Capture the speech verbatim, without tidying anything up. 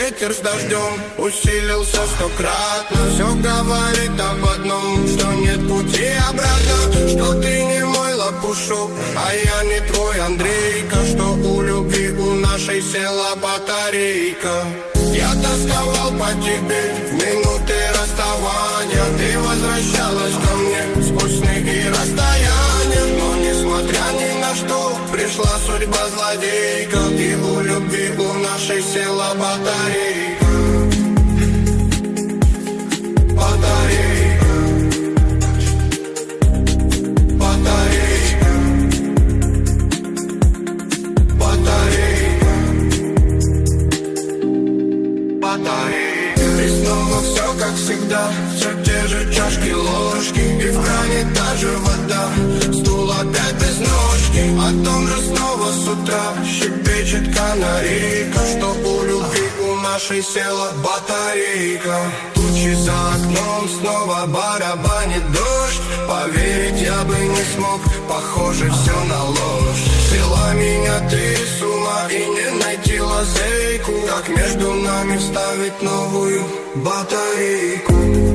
ветер с дождем усилился стократно. Все говорит об одном, что нет пути обратно, что ты не мой лопушок, а я не твой Андрейка, что у любви у нашей села батарейка. Я тосковал по тебе в минуты расставания, ты возвращалась ко мне сквозь сны и расстояния. Но несмотря ни на что, пришла судьба злодейка, и у любви у нашей села батарейка. Батарейка. Батарейка. Батарейка. Батарейка. И снова все как всегда, все те же чашки, ложки, и в кране та же вода, стул опять без ножки. О том же снова с утра щебечет канарейка, что у любви у нашей села батарейка. Тучи за окном, снова барабанит дождь, поверить я бы не смог, похоже все на ложь. Свела меня ты с ума, и не найти лазейку, как между нами вставить новую батарейку.